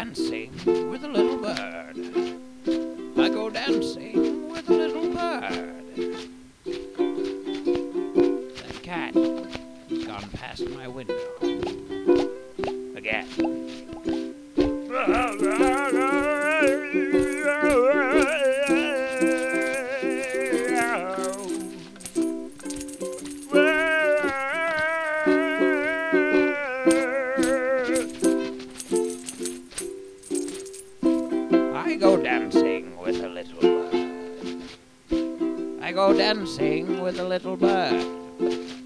dancing with a little bird. I go dancing with a little bird. That cat has gone past my window again. I go dancing with a little bird. I go dancing with a little bird.